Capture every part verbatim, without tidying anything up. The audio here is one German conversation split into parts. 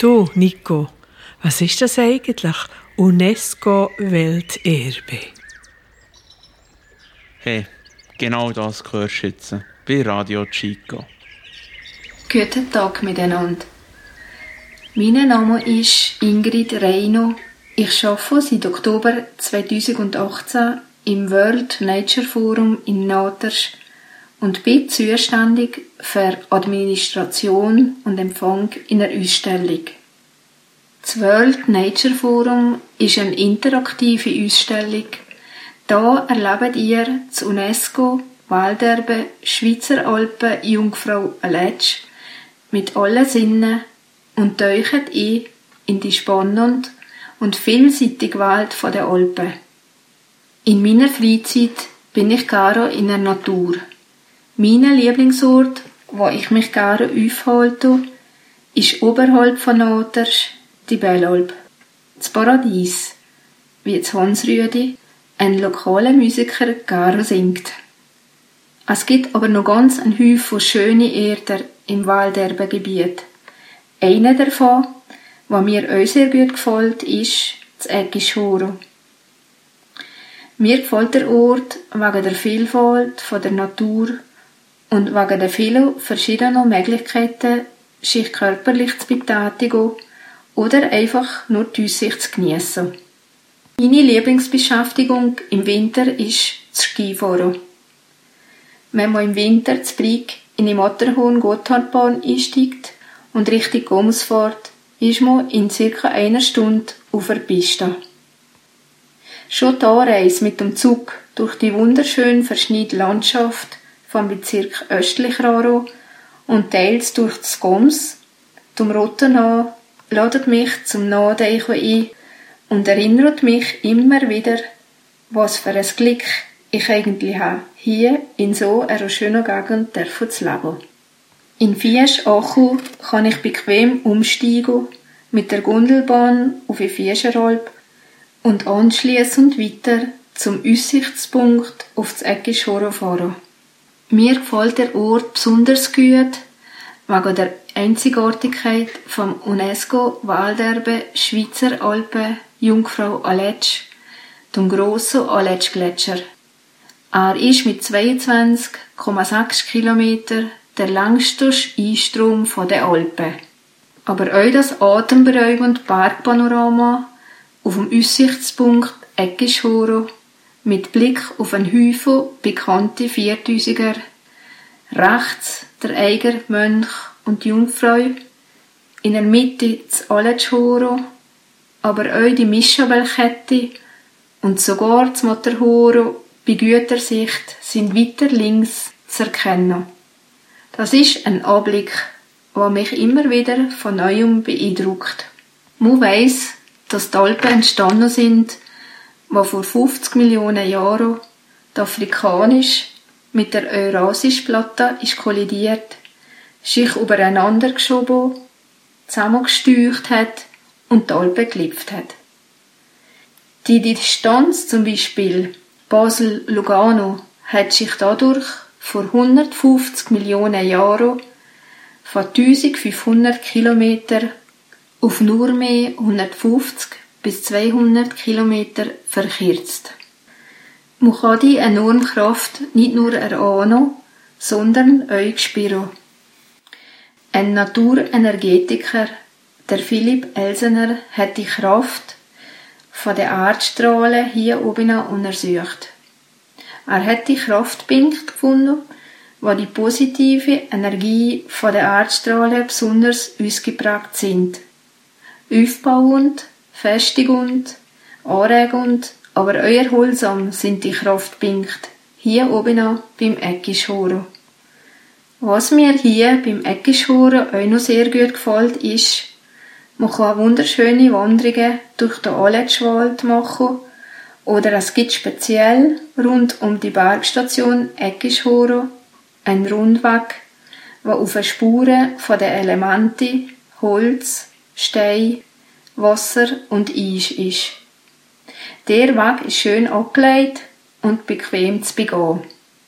Du, Nico, was ist das eigentlich? UNESCO-Welterbe. Hey, genau das hörst du jetzt bei Radio Chico. Guten Tag miteinander. Mein Name ist Ingrid Reino. Ich arbeite seit Oktober zweitausendachtzehn im World Nature Forum in Natersch und bin zuständig für Administration und Empfang in einer Ausstellung. Das World Nature Forum ist eine interaktive Ausstellung. Da erlebt ihr das UNESCO Welterbe Schweizer Alpen Jungfrau Aletsch mit allen Sinnen und taucht ein in die spannende und vielseitige Welt der Alpen. In meiner Freizeit bin ich gerne in der Natur. Mein Lieblingsort, wo ich mich gerne aufhalte, ist oberhalb von Natersch die Bellalp. Das Paradies, wie das Hans Rüdi, ein lokaler Musiker, gerne singt. Es gibt aber noch ganz einen Haufen schöne Erden im Welterbegebiet. Einer davon, was mir auch sehr gut gefällt, ist das Eggischhoro. Mir gefällt der Ort wegen der Vielfalt der Natur und wegen der vielen verschiedenen Möglichkeiten, sich körperlich zu betätigen oder einfach nur die Aussicht zu geniessen. Meine Lieblingsbeschäftigung im Winter ist das Skifahren. Wenn man im Winter zu Brig in die Matterhorn-Gotthardbahn einsteigt und Richtung Goms fährt, ist man in circa einer Stunde auf der Piste. Schon die Anreise mit dem Zug durch die wunderschön verschneite Landschaft vom Bezirk Östlich Raro und teils durch das Goms, zum Rotten an, ladet mich zum Nachdenken ein und erinnert mich immer wieder, was für ein Glück ich eigentlich habe, hier in so einer schönen Gegend zu leben. In Fiesch-Achu kann ich bequem umsteigen mit der Gondelbahn auf die Fiescheralp und anschliessend weiter zum Aussichtspunkt auf das Eggischhoro fahren. Mir gefällt der Ort besonders gut wegen der Einzigartigkeit vom UNESCO-Welterbe Schweizer Alpen Jungfrau Aletsch, dem grossen Aletschgletscher. Er ist mit zweiundzwanzig Komma sechs Kilometern der längste Einstrom der Alpen. Aber auch das atemberaubende Bergpanorama auf dem Aussichtspunkt Eggischhoro mit Blick auf einen Haufen bekannte Viertausiger, rechts der Eiger, Mönch und die Jungfrau, in der Mitte das Aletschhoro, aber auch die Mischabelkette und sogar das Matterhorn bei guter Sicht sind weiter links zu erkennen. Das ist ein Anblick, der mich immer wieder von neuem beeindruckt. Man weiss, dass die Alpen entstanden sind, wo vor fünfzig Millionen Jahren die afrikanische mit der eurasischen Platte ist kollidiert, sich übereinander geschoben, zusammengesteucht hat und die Alpen gelipft hat. Die Distanz zum Beispiel Basel-Lugano hat sich dadurch vor hundertfünfzig Millionen Jahren von eintausendfünfhundert Kilometer auf nur mehr hundertfünfzig bis zweihundert Kilometer verkürzt. Man kann die enorme Kraft nicht nur erahnen, sondern auch spüren. Ein Naturenergetiker, der Philipp Elsener, hat die Kraft von den Erdstrahlen hier oben untersucht. Er hat die Kraftpunkte gefunden, wo die positive Energie von den Erdstrahlen besonders ausgeprägt sind. Aufbauend, festigend, anregend, aber auch erholsam sind die Kraftpunkte hier oben beim Eggischhoro. Was mir hier beim Eggischhoro auch noch sehr gut gefällt, ist, man kann wunderschöne Wanderungen durch den Aletschwald machen oder es gibt speziell rund um die Bergstation Eggischhoro einen Rundweg, der auf den Spuren der Elemente Holz, Stein, Wasser und Eis ist. Der Weg ist schön angelegt und bequem zu begehen.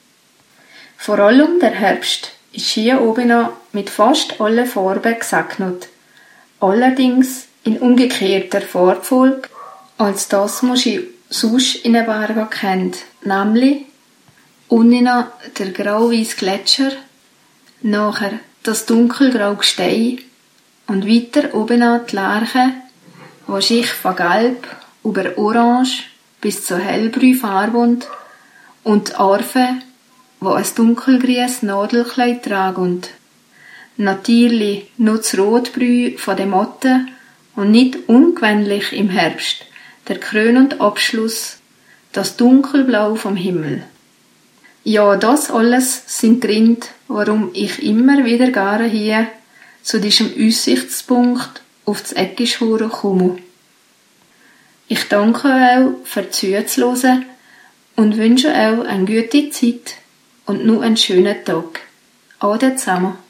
Vor allem der Herbst ist hier oben mit fast allen Farben gesegnet. allerdings in umgekehrter Farbfolge als das, was ich sonst in den Bergen kennt, nämlich unten der grau-weiße Gletscher, nachher das dunkelgraue Gestein und weiter oben die Lerche, die sich von gelb über orange bis zu hellbrü farbend und die Arve, die ein dunkelgrünes Nadelkleid tragen. Natürlich nur das Rotbrü von den Motten und nicht ungewöhnlich im Herbst der krönende Abschluss, das Dunkelblau vom Himmel. Ja, das alles sind Gründe, warum ich immer wieder gerne hier zu diesem Aussichtspunkt auf das Eggischhure komme. Ich danke auch für Zuhören und wünsche auch eine gute Zeit und nur einen schönen Tag. Ade zusammen.